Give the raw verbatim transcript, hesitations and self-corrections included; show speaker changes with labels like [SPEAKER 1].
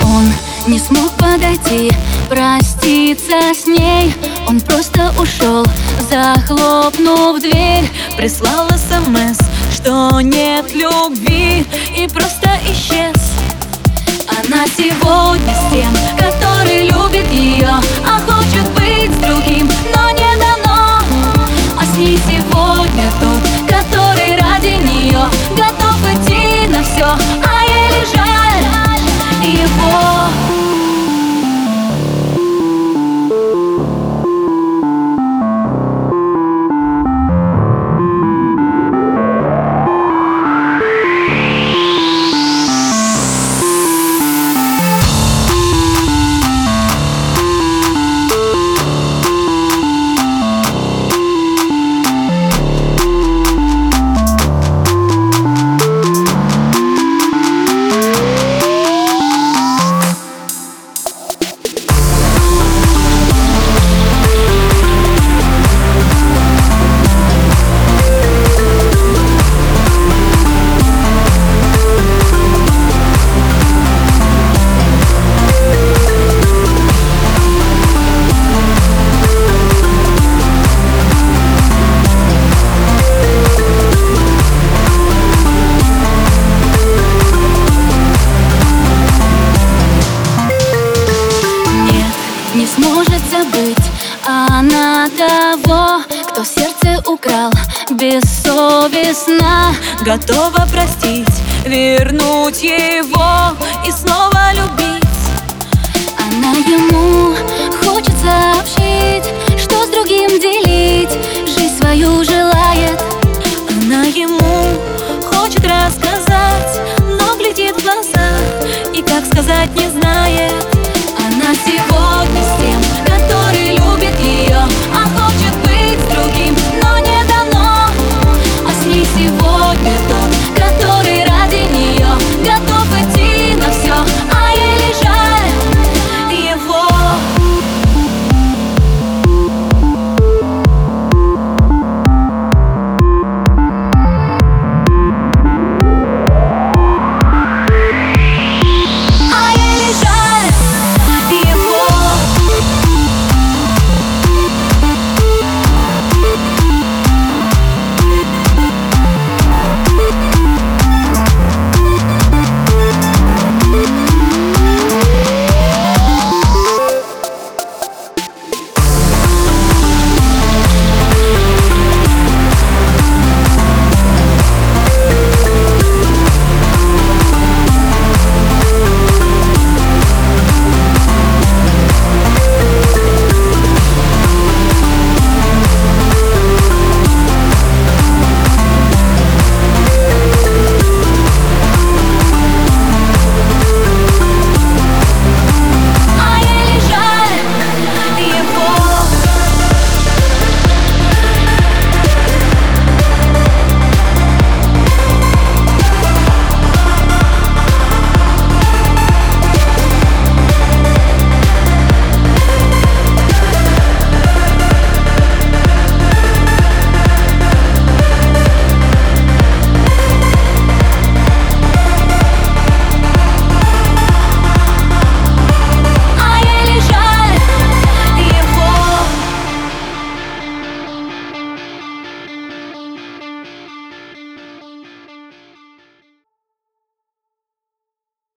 [SPEAKER 1] Он не смог подойти, проститься с ней. Он просто ушел, захлопнув дверь. Прислал смс, что нет любви, и просто исчез. Она сегодня с тем, который любит ее, а хочет быть с другим, но не дано. А с ней сегодня тот, который ради нее готов идти на все, а ей лишь жаль его. Не сможет забыть она того, кто сердце украл бессовестно. Готова простить, вернуть его и снова любить. Она ему хочет сообщить, что с другим делить жизнь свою желает. Она ему хочет рассказать, но глядит в глаза и как сказать не знает. Она сегодня